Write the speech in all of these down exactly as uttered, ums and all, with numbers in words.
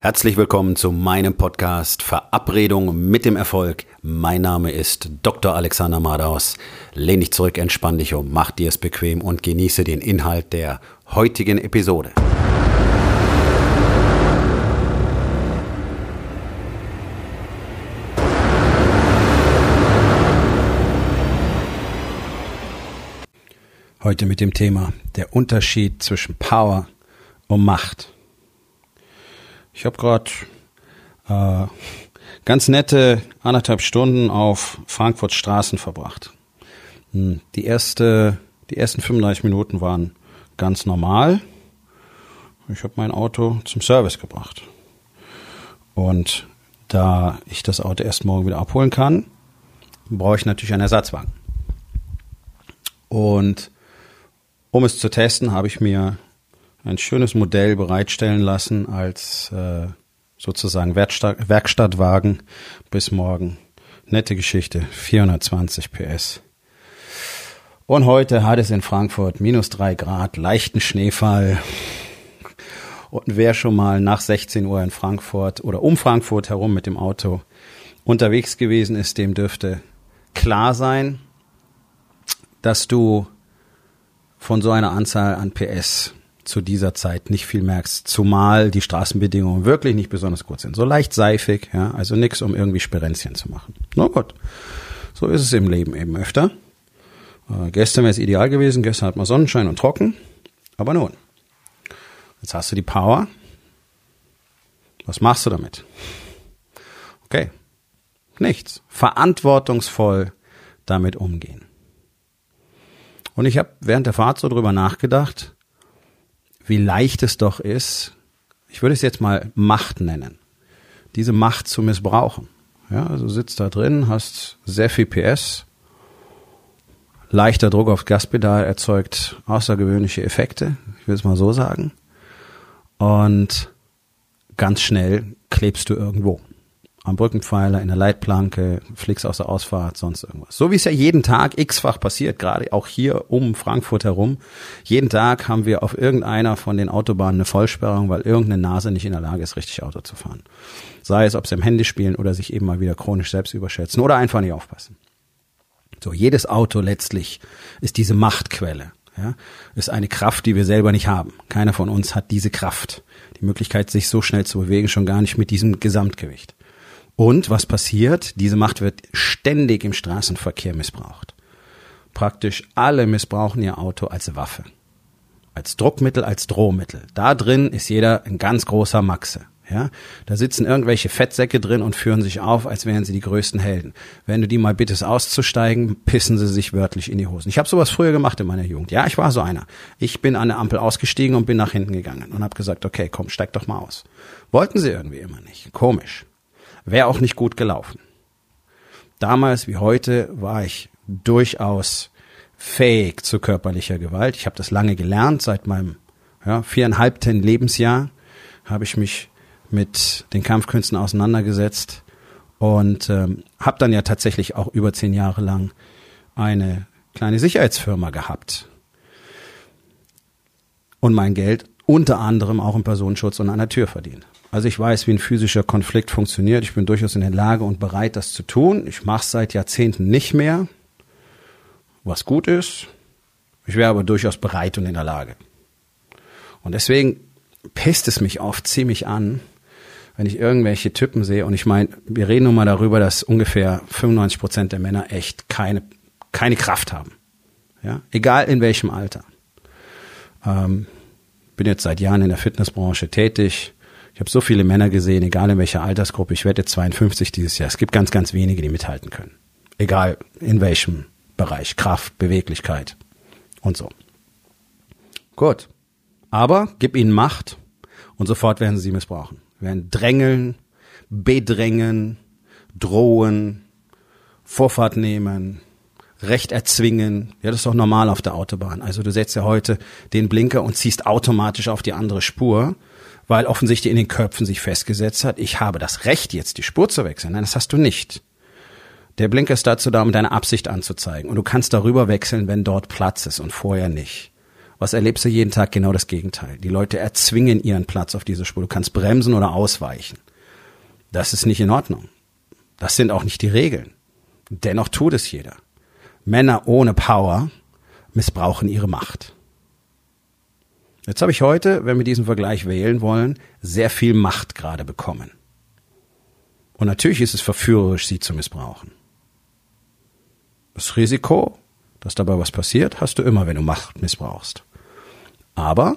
Herzlich willkommen zu meinem Podcast Verabredung mit dem Erfolg. Mein Name ist Doktor Alexander Madaus. Lehn dich zurück, entspann dich um, mach dir es bequem und genieße den Inhalt der heutigen Episode. Heute mit dem Thema der Unterschied zwischen Power und Macht. Ich habe gerade äh, ganz nette anderthalb Stunden auf Frankfurts Straßen verbracht. Die erste, die ersten fünfunddreißig Minuten waren ganz normal. Ich habe mein Auto zum Service gebracht. Und da ich das Auto erst morgen wieder abholen kann, brauche ich natürlich einen Ersatzwagen. Und um es zu testen, habe ich mir ein schönes Modell bereitstellen lassen als äh, sozusagen Werkstatt, Werkstattwagen bis morgen. Nette Geschichte, vierhundertzwanzig P S. Und heute hat es in Frankfurt minus drei Grad, leichten Schneefall. Und wer schon mal nach sechzehn Uhr in Frankfurt oder um Frankfurt herum mit dem Auto unterwegs gewesen ist, dem dürfte klar sein, dass du von so einer Anzahl an P S zu dieser Zeit nicht viel merkst, zumal die Straßenbedingungen wirklich nicht besonders gut sind. So leicht seifig, ja, also nichts, um irgendwie Sperenzchen zu machen. Na gut, so ist es im Leben eben öfter. Äh, gestern wäre es ideal gewesen, gestern hat man Sonnenschein und trocken, aber nun, jetzt hast du die Power. Was machst du damit? Okay, nichts. Verantwortungsvoll damit umgehen. Und ich habe während der Fahrt so drüber nachgedacht, wie leicht es doch ist, ich würde es jetzt mal Macht nennen, diese Macht zu missbrauchen. Ja, also sitzt da drin, hast sehr viel P S, leichter Druck aufs Gaspedal erzeugt außergewöhnliche Effekte, ich will es mal so sagen, und ganz schnell klebst du irgendwo. Am Brückenpfeiler, in der Leitplanke, fliegst aus der Ausfahrt, sonst irgendwas. So wie es ja jeden Tag x-fach passiert, gerade auch hier um Frankfurt herum. Jeden Tag haben wir auf irgendeiner von den Autobahnen eine Vollsperrung, weil irgendeine Nase nicht in der Lage ist, richtig Auto zu fahren. Sei es, ob sie im Handy spielen oder sich eben mal wieder chronisch selbst überschätzen oder einfach nicht aufpassen. So, jedes Auto letztlich ist diese Machtquelle. Ja, ist eine Kraft, die wir selber nicht haben. Keiner von uns hat diese Kraft. Die Möglichkeit, sich so schnell zu bewegen, schon gar nicht mit diesem Gesamtgewicht. Und was passiert? Diese Macht wird ständig im Straßenverkehr missbraucht. Praktisch alle missbrauchen ihr Auto als Waffe, als Druckmittel, als Drohmittel. Da drin ist jeder ein ganz großer Maxe. Ja, da sitzen irgendwelche Fettsäcke drin und führen sich auf, als wären sie die größten Helden. Wenn du die mal bittest auszusteigen, pissen sie sich wörtlich in die Hosen. Ich habe sowas früher gemacht in meiner Jugend. Ja, ich war so einer. Ich bin an der Ampel ausgestiegen und bin nach hinten gegangen und habe gesagt, okay, komm, steig doch mal aus. Wollten sie irgendwie immer nicht. Komisch. Wäre auch nicht gut gelaufen. Damals wie heute war ich durchaus fähig zu körperlicher Gewalt. Ich habe das lange gelernt. Seit meinem ja, viereinhalbten Lebensjahr habe ich mich mit den Kampfkünsten auseinandergesetzt und ähm, habe dann ja tatsächlich auch über zehn Jahre lang eine kleine Sicherheitsfirma gehabt und mein Geld unter anderem auch im Personenschutz und an der Tür verdient. Also ich weiß, wie ein physischer Konflikt funktioniert. Ich bin durchaus in der Lage und bereit, das zu tun. Ich mache es seit Jahrzehnten nicht mehr, was gut ist. Ich wäre aber durchaus bereit und in der Lage. Und deswegen pisst es mich oft ziemlich an, wenn ich irgendwelche Typen sehe. Und ich meine, wir reden nun mal darüber, dass ungefähr fünfundneunzig Prozent der Männer echt keine, keine Kraft haben. Ja, egal in welchem Alter. Ähm, bin jetzt seit Jahren in der Fitnessbranche tätig. Ich habe so viele Männer gesehen, egal in welcher Altersgruppe. Ich werde jetzt zweiundfünfzig dieses Jahr. Es gibt ganz, ganz wenige, die mithalten können. Egal in welchem Bereich. Kraft, Beweglichkeit und so. Gut. Aber gib ihnen Macht und sofort werden sie sie missbrauchen. Wir werden drängeln, bedrängen, drohen, Vorfahrt nehmen, Recht erzwingen. Ja, das ist doch normal auf der Autobahn. Also du setzt ja heute den Blinker und ziehst automatisch auf die andere Spur, weil offensichtlich in den Köpfen sich festgesetzt hat, ich habe das Recht, jetzt die Spur zu wechseln. Nein, das hast du nicht. Der Blinker ist dazu da, um deine Absicht anzuzeigen. Und du kannst darüber wechseln, wenn dort Platz ist und vorher nicht. Was erlebst du jeden Tag? Genau das Gegenteil. Die Leute erzwingen ihren Platz auf dieser Spur. Du kannst bremsen oder ausweichen. Das ist nicht in Ordnung. Das sind auch nicht die Regeln. Dennoch tut es jeder. Männer ohne Power missbrauchen ihre Macht. Jetzt habe ich heute, wenn wir diesen Vergleich wählen wollen, sehr viel Macht gerade bekommen. Und natürlich ist es verführerisch, sie zu missbrauchen. Das Risiko, dass dabei was passiert, hast du immer, wenn du Macht missbrauchst. Aber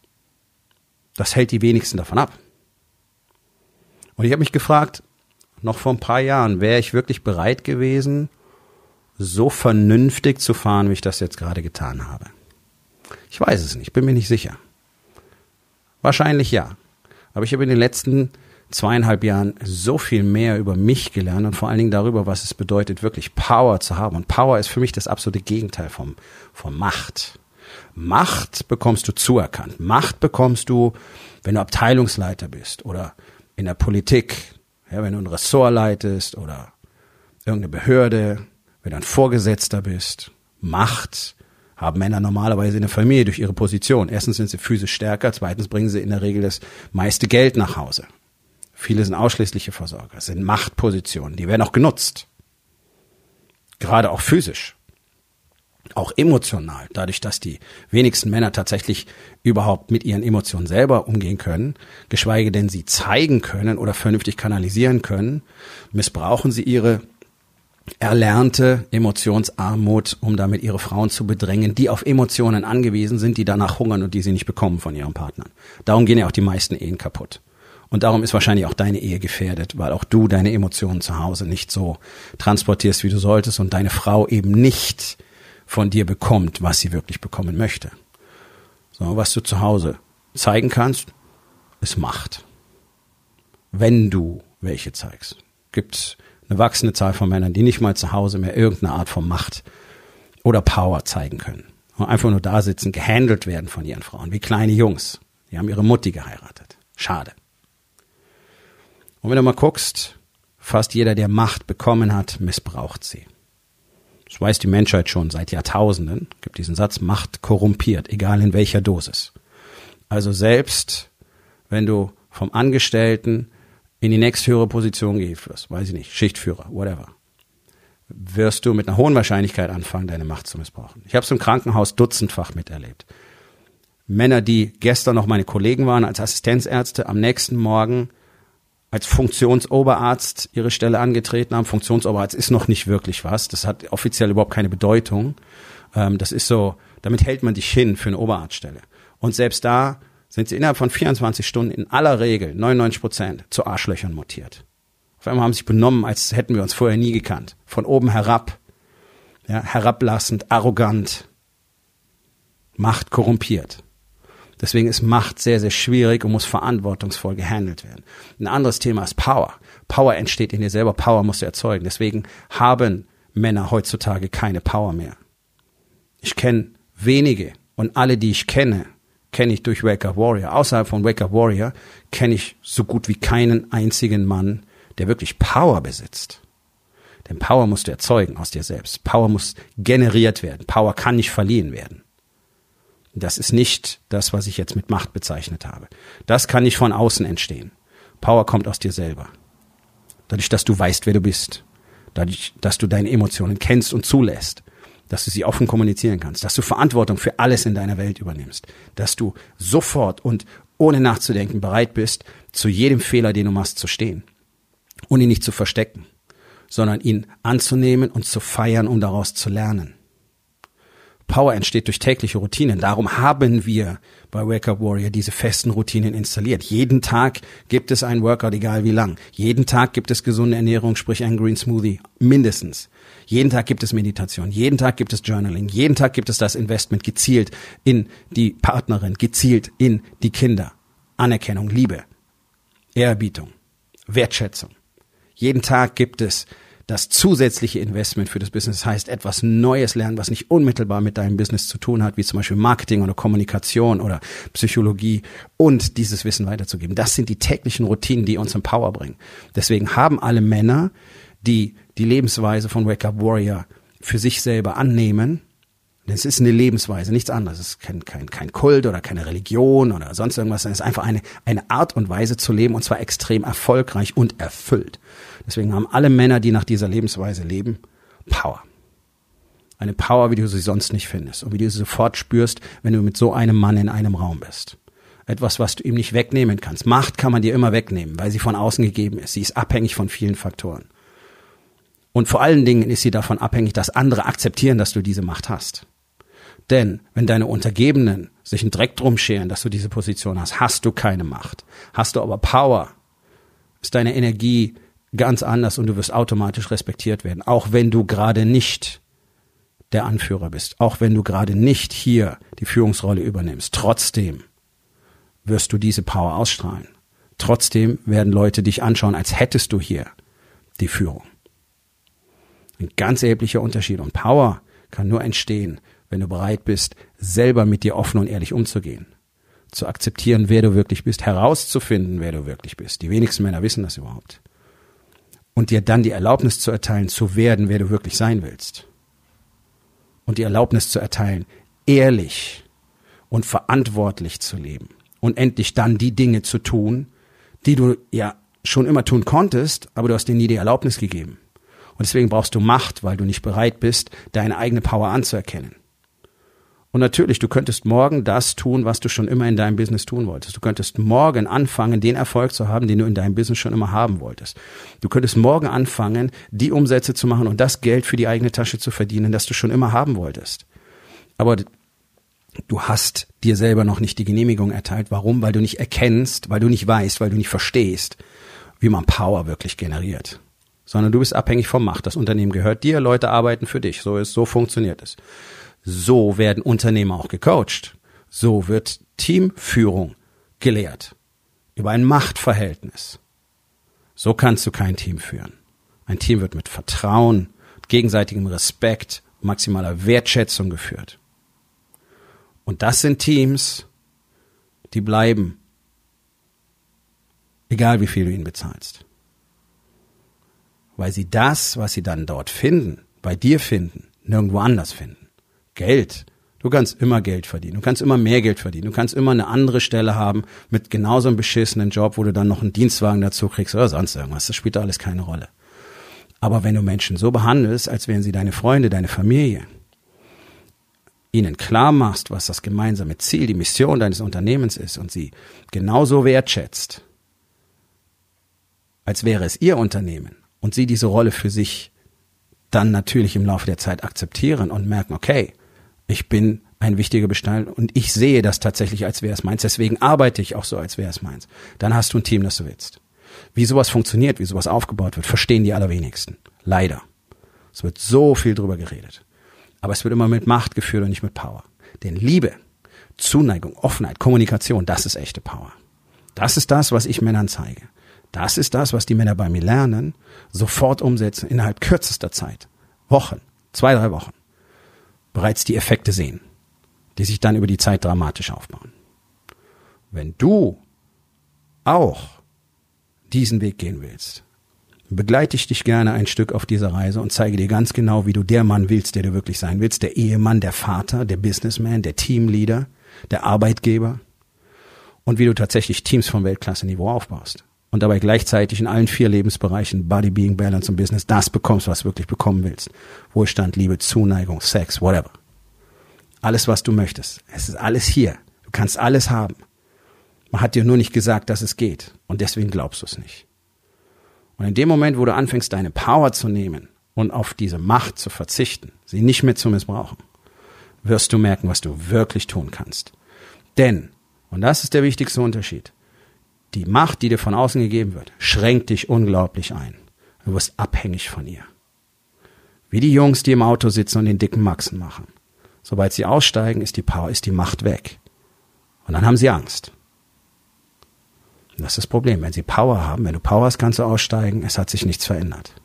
das hält die wenigsten davon ab. Und ich habe mich gefragt, noch vor ein paar Jahren, wäre ich wirklich bereit gewesen, so vernünftig zu fahren, wie ich das jetzt gerade getan habe? Ich weiß es nicht, bin mir nicht sicher. Wahrscheinlich ja. Aber ich habe in den letzten zweieinhalb Jahren so viel mehr über mich gelernt und vor allen Dingen darüber, was es bedeutet, wirklich Power zu haben. Und Power ist für mich das absolute Gegenteil vom, von Macht. Macht bekommst du zuerkannt. Macht bekommst du, wenn du Abteilungsleiter bist oder in der Politik, ja, wenn du ein Ressort leitest oder irgendeine Behörde, wenn du ein Vorgesetzter bist. Macht haben Männer normalerweise in der Familie durch ihre Position. Erstens sind sie physisch stärker, zweitens bringen sie in der Regel das meiste Geld nach Hause. Viele sind ausschließliche Versorger, sind Machtpositionen, die werden auch genutzt. Gerade auch physisch, auch emotional. Dadurch, dass die wenigsten Männer tatsächlich überhaupt mit ihren Emotionen selber umgehen können, geschweige denn sie zeigen können oder vernünftig kanalisieren können, missbrauchen sie ihre erlernte Emotionsarmut, um damit ihre Frauen zu bedrängen, die auf Emotionen angewiesen sind, die danach hungern und die sie nicht bekommen von ihren Partnern. Darum gehen ja auch die meisten Ehen kaputt. Und darum ist wahrscheinlich auch deine Ehe gefährdet, weil auch du deine Emotionen zu Hause nicht so transportierst, wie du solltest und deine Frau eben nicht von dir bekommt, was sie wirklich bekommen möchte. So, was du zu Hause zeigen kannst, ist Macht. Wenn du welche zeigst. Gibt eine wachsende Zahl von Männern, die nicht mal zu Hause mehr irgendeine Art von Macht oder Power zeigen können. Und einfach nur da sitzen, gehandelt werden von ihren Frauen, wie kleine Jungs. Die haben ihre Mutti geheiratet. Schade. Und wenn du mal guckst, fast jeder, der Macht bekommen hat, missbraucht sie. Das weiß die Menschheit schon seit Jahrtausenden. Es gibt diesen Satz, Macht korrumpiert, egal in welcher Dosis. Also selbst, wenn du vom Angestellten in die nächsthöhere Position gehst, weiß ich nicht, Schichtführer, whatever, wirst du mit einer hohen Wahrscheinlichkeit anfangen, deine Macht zu missbrauchen. Ich habe es im Krankenhaus dutzendfach miterlebt. Männer, die gestern noch meine Kollegen waren als Assistenzärzte, am nächsten Morgen als Funktionsoberarzt ihre Stelle angetreten haben. Funktionsoberarzt ist noch nicht wirklich was. Das hat offiziell überhaupt keine Bedeutung. Das ist so, damit hält man dich hin für eine Oberarztstelle. Und selbst da sind sie innerhalb von vierundzwanzig Stunden in aller Regel, neunundneunzig Prozent, zu Arschlöchern mutiert. Auf einmal haben sie sich benommen, als hätten wir uns vorher nie gekannt. Von oben herab, ja, herablassend, arrogant, Macht korrumpiert. Deswegen ist Macht sehr, sehr schwierig und muss verantwortungsvoll gehandelt werden. Ein anderes Thema ist Power. Power entsteht in dir selber, Power musst du erzeugen. Deswegen haben Männer heutzutage keine Power mehr. Ich kenne wenige und alle, die ich kenne, kenne ich durch Wake Up Warrior. Außerhalb von Wake Up Warrior kenne ich so gut wie keinen einzigen Mann, der wirklich Power besitzt. Denn Power musst du erzeugen aus dir selbst. Power muss generiert werden. Power kann nicht verliehen werden. Das ist nicht das, was ich jetzt mit Macht bezeichnet habe. Das kann nicht von außen entstehen. Power kommt aus dir selber. Dadurch, dass du weißt, wer du bist. Dadurch, dass du deine Emotionen kennst und zulässt. Dass du sie offen kommunizieren kannst. Dass du Verantwortung für alles in deiner Welt übernimmst. Dass du sofort und ohne nachzudenken bereit bist, zu jedem Fehler, den du machst, zu stehen. Und ihn nicht zu verstecken, sondern ihn anzunehmen und zu feiern, um daraus zu lernen. Power entsteht durch tägliche Routinen. Darum haben wir bei Wake Up Warrior diese festen Routinen installiert. Jeden Tag gibt es einen Workout, egal wie lang. Jeden Tag gibt es gesunde Ernährung, sprich einen Green Smoothie, mindestens. Jeden Tag gibt es Meditation, jeden Tag gibt es Journaling, jeden Tag gibt es das Investment gezielt in die Partnerin, gezielt in die Kinder. Anerkennung, Liebe, Ehrerbietung, Wertschätzung. Jeden Tag gibt es das zusätzliche Investment für das Business, das heißt etwas Neues lernen, was nicht unmittelbar mit deinem Business zu tun hat, wie zum Beispiel Marketing oder Kommunikation oder Psychologie, und dieses Wissen weiterzugeben. Das sind die täglichen Routinen, die uns in Power bringen. Deswegen haben alle Männer, die die Lebensweise von Wake Up Warrior für sich selber annehmen, Das ist eine Lebensweise, nichts anderes. Es ist kein, kein, kein Kult oder keine Religion oder sonst irgendwas. Es ist einfach eine, eine Art und Weise zu leben, und zwar extrem erfolgreich und erfüllt. Deswegen haben alle Männer, die nach dieser Lebensweise leben, Power. Eine Power, wie du sie sonst nicht findest und wie du sie sofort spürst, wenn du mit so einem Mann in einem Raum bist. Etwas, was du ihm nicht wegnehmen kannst. Macht kann man dir immer wegnehmen, weil sie von außen gegeben ist. Sie ist abhängig von vielen Faktoren. Und vor allen Dingen ist sie davon abhängig, dass andere akzeptieren, dass du diese Macht hast. Denn wenn deine Untergebenen sich einen Dreck drum scheren, dass du diese Position hast, hast du keine Macht. Hast du aber Power, ist deine Energie ganz anders und du wirst automatisch respektiert werden. Auch wenn du gerade nicht der Anführer bist, auch wenn du gerade nicht hier die Führungsrolle übernimmst, trotzdem wirst du diese Power ausstrahlen. Trotzdem werden Leute dich anschauen, als hättest du hier die Führung. Ein ganz erheblicher Unterschied. Und Power kann nur entstehen, wenn du bereit bist, selber mit dir offen und ehrlich umzugehen. Zu akzeptieren, wer du wirklich bist, herauszufinden, wer du wirklich bist. Die wenigsten Männer wissen das überhaupt. Und dir dann die Erlaubnis zu erteilen, zu werden, wer du wirklich sein willst. Und die Erlaubnis zu erteilen, ehrlich und verantwortlich zu leben. Und endlich dann die Dinge zu tun, die du ja schon immer tun konntest, aber du hast dir nie die Erlaubnis gegeben. Und deswegen brauchst du Macht, weil du nicht bereit bist, deine eigene Power anzuerkennen. Und natürlich, du könntest morgen das tun, was du schon immer in deinem Business tun wolltest. Du könntest morgen anfangen, den Erfolg zu haben, den du in deinem Business schon immer haben wolltest. Du könntest morgen anfangen, die Umsätze zu machen und das Geld für die eigene Tasche zu verdienen, das du schon immer haben wolltest. Aber du hast dir selber noch nicht die Genehmigung erteilt. Warum? Weil du nicht erkennst, weil du nicht weißt, weil du nicht verstehst, wie man Power wirklich generiert. Sondern du bist abhängig von Macht. Das Unternehmen gehört dir, Leute arbeiten für dich. So ist, so funktioniert es. So werden Unternehmer auch gecoacht. So wird Teamführung gelehrt. Über ein Machtverhältnis. So kannst du kein Team führen. Ein Team wird mit Vertrauen, gegenseitigem Respekt, maximaler Wertschätzung geführt. Und das sind Teams, die bleiben, egal wie viel du ihnen bezahlst. Weil sie das, was sie dann dort finden, bei dir finden, nirgendwo anders finden. Geld. Du kannst immer Geld verdienen. Du kannst immer mehr Geld verdienen. Du kannst immer eine andere Stelle haben mit genauso einem beschissenen Job, wo du dann noch einen Dienstwagen dazu kriegst oder sonst irgendwas. Das spielt da alles keine Rolle. Aber wenn du Menschen so behandelst, als wären sie deine Freunde, deine Familie, ihnen klar machst, was das gemeinsame Ziel, die Mission deines Unternehmens ist und sie genauso wertschätzt, als wäre es ihr Unternehmen und sie diese Rolle für sich dann natürlich im Laufe der Zeit akzeptieren und merken, okay, ich bin ein wichtiger Bestandteil und ich sehe das tatsächlich, als wäre es meins. Deswegen arbeite ich auch so, als wäre es meins. Dann hast du ein Team, das du willst. Wie sowas funktioniert, wie sowas aufgebaut wird, verstehen die allerwenigsten. Leider. Es wird so viel drüber geredet. Aber es wird immer mit Macht geführt und nicht mit Power. Denn Liebe, Zuneigung, Offenheit, Kommunikation, das ist echte Power. Das ist das, was ich Männern zeige. Das ist das, was die Männer bei mir lernen, sofort umsetzen, innerhalb kürzester Zeit. Wochen, zwei, drei Wochen. Bereits die Effekte sehen, die sich dann über die Zeit dramatisch aufbauen. Wenn du auch diesen Weg gehen willst, begleite ich dich gerne ein Stück auf dieser Reise und zeige dir ganz genau, wie du der Mann willst, der du wirklich sein willst, der Ehemann, der Vater, der Businessman, der Teamleader, der Arbeitgeber und wie du tatsächlich Teams vom Weltklasse-Niveau aufbaust. Und dabei gleichzeitig in allen vier Lebensbereichen, Body, Being, Balance und Business, das bekommst, was du wirklich bekommen willst. Wohlstand, Liebe, Zuneigung, Sex, whatever. Alles, was du möchtest. Es ist alles hier. Du kannst alles haben. Man hat dir nur nicht gesagt, dass es geht. Und deswegen glaubst du es nicht. Und in dem Moment, wo du anfängst, deine Power zu nehmen und auf diese Macht zu verzichten, sie nicht mehr zu missbrauchen, wirst du merken, was du wirklich tun kannst. Denn, und das ist der wichtigste Unterschied, die Macht, die dir von außen gegeben wird, schränkt dich unglaublich ein. Du wirst abhängig von ihr. Wie die Jungs, die im Auto sitzen und den dicken Maxen machen. Sobald sie aussteigen, ist die Power, ist die Macht weg. Und dann haben sie Angst. Und das ist das Problem. Wenn sie Power haben, wenn du Power hast, kannst du aussteigen. Es hat sich nichts verändert.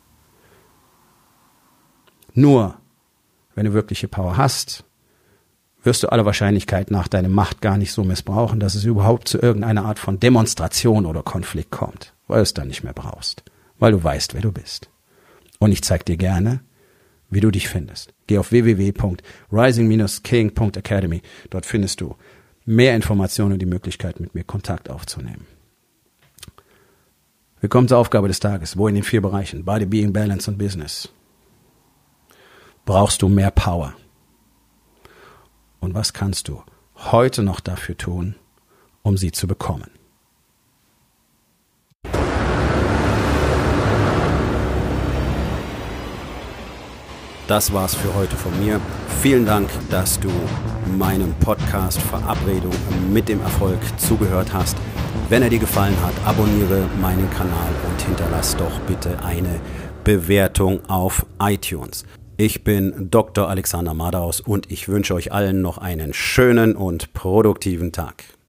Nur, wenn du wirkliche Power hast, wirst du aller Wahrscheinlichkeit nach deine Macht gar nicht so missbrauchen, dass es überhaupt zu irgendeiner Art von Demonstration oder Konflikt kommt, weil du es dann nicht mehr brauchst, weil du weißt, wer du bist. Und ich zeige dir gerne, wie du dich findest. Geh auf w w w punkt rising dash king punkt academy. Dort findest du mehr Informationen und die Möglichkeit, mit mir Kontakt aufzunehmen. Wir kommen zur Aufgabe des Tages. Wo in den vier Bereichen, Body, Being, Balance und Business, brauchst du mehr Power? Und was kannst du heute noch dafür tun, um sie zu bekommen? Das war's für heute von mir. Vielen Dank, dass du meinem Podcast Verabredung mit dem Erfolg zugehört hast. Wenn er dir gefallen hat, abonniere meinen Kanal und hinterlass doch bitte eine Bewertung auf iTunes. Ich bin Doktor Alexander Madaus und ich wünsche euch allen noch einen schönen und produktiven Tag.